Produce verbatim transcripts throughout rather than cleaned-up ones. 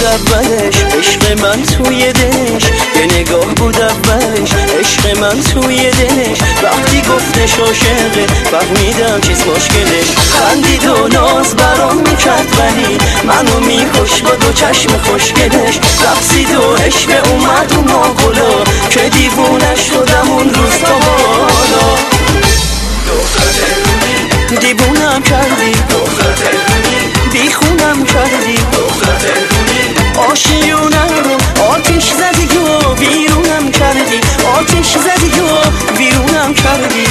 اولش، عشق من توی دلش، یه نگاه بود اولش، عشق من توی دلش. وقتی گفتش عاشقه فهمیدم چیز مشکلش. خندید و ناز برام میکرد ولی منو میکش با دو چشم خوشگلش. رقصید و عشق اومد و ماغلا که دیوونه شدم اون روز تا حالا. دیوونم کردی، بی خونم کردی، آشیونه رو آتش زدی و بیرونم کردی، آتش زدی و بیرونم کردی.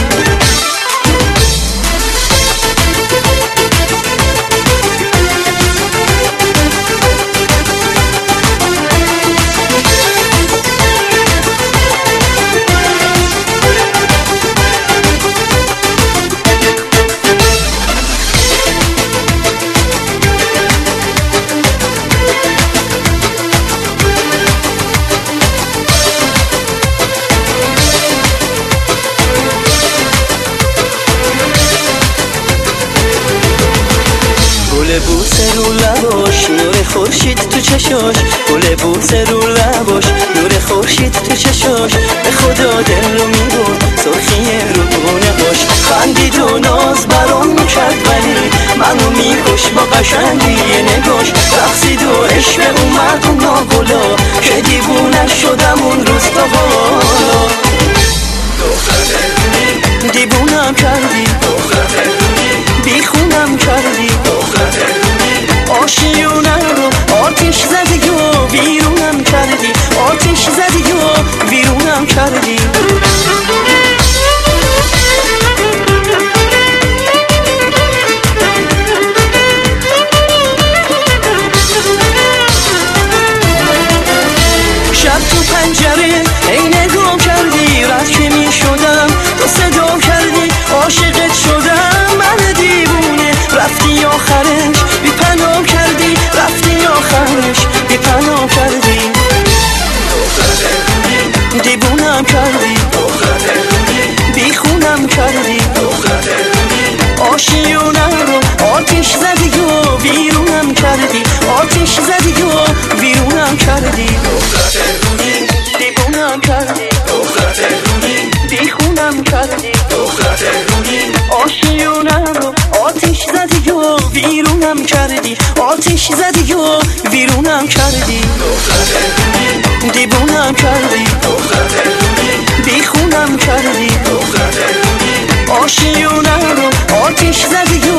گل بوسه رو لباش، نور خورشید تو چشاش. گل بوسه رو لباش، نور خورشید تو چشاش. به خدا دل رو میبرد سرخی رو گونه باش. خندید و ناز برام میکرد ولی منو میکش با قشنگی نگاش. رقصید و عشق اومد و ناگلا که دیوونه شدم اون روز تا حالا. دیوونم کردی، بی خونم کردی، آشیونه رو آتش زدی و بیرونم کردی، آتش زدی و بیرونم کردی. شب تو پنجره ای نگاه کردی، رد که می شدم تو صدا کردی. عاشقت شدم من دیوونه، رفتی آخرش بی پناه کردی، رفتی آخرش بی پناه کردی. دیوونم کردی، بی خونم کردی، آشیونه رو آتش زدی و بیرونم کردی، آتش زدی و بیرونم کردی. دیوونم کردی، بی خونم کردی، آشیونه رو آتش زدی و بیرونم کردی، آتش زدی و بیرونم کردی. دیوونم کردی، بی خونم کردی، آشیونه رو آتش زدی